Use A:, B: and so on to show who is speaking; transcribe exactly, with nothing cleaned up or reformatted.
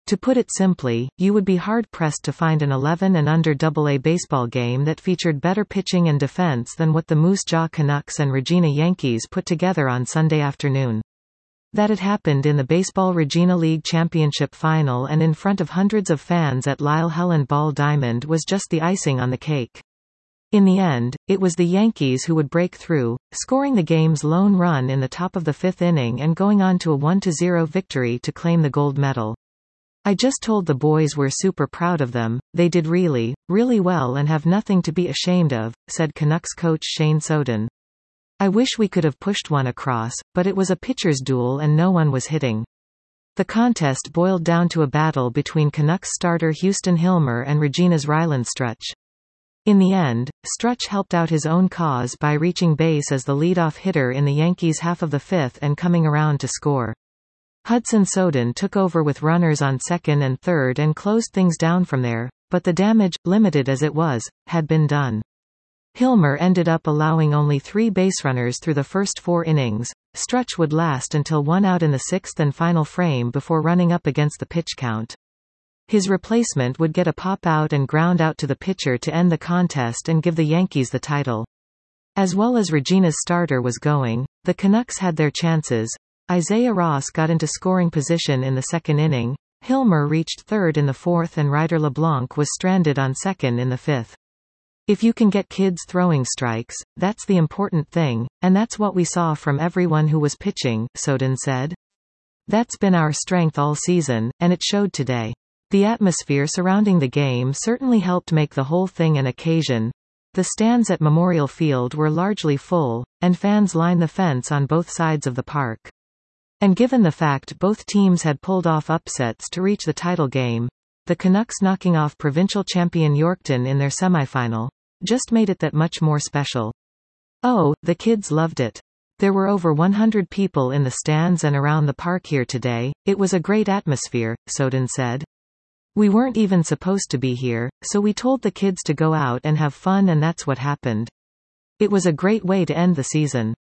A: To put it simply, you would be hard-pressed to find an eleven and under double A baseball game that featured better pitching and defense than what the Moose Jaw Canucks and Regina Yankees put together on Sunday afternoon. That it happened in the Baseball Regina League Championship Final and in front of hundreds of fans at Lyle Helen Ball Diamond was just the icing on the cake. In the end, it was the Yankees who would break through, scoring the game's lone run in the top of the fifth inning and going on to a one to zero victory to claim the gold medal. "I just told the boys we're super proud of them, they did really, really well and have nothing to be ashamed of," said Canucks coach Shane Soden. "I wish we could have pushed one across, but it was a pitcher's duel and no one was hitting." The contest boiled down to a battle between Canucks starter Houston Hilmer and Regina's Ryland Strutch. In the end, Strutch helped out his own cause by reaching base as the leadoff hitter in the Yankees' half of the fifth and coming around to score. Hudson Soden took over with runners on second and third and closed things down from there, but the damage, limited as it was, had been done. Hilmer ended up allowing only three baserunners through the first four innings. Strutch would last until one out in the sixth and final frame before running up against the pitch count. His replacement would get a pop-out and ground out to the pitcher to end the contest and give the Yankees the title. As well as Regina's starter was going, the Canucks had their chances. Isaiah Ross got into scoring position in the second inning, Hilmer reached third in the fourth and Ryder LeBlanc was stranded on second in the fifth. "If you can get kids throwing strikes, that's the important thing, and that's what we saw from everyone who was pitching," Soden said. "That's been our strength all season, and it showed today." The atmosphere surrounding the game certainly helped make the whole thing an occasion. The stands at Memorial Field were largely full, and fans lined the fence on both sides of the park. And given the fact both teams had pulled off upsets to reach the title game, the Canucks knocking off provincial champion Yorkton in their semifinal, just made it that much more special. "Oh, the kids loved it. There were over one hundred people in the stands and around the park here today, it was a great atmosphere," Soden said. "We weren't even supposed to be here, so we told the kids to go out and have fun and that's what happened. It was a great way to end the season."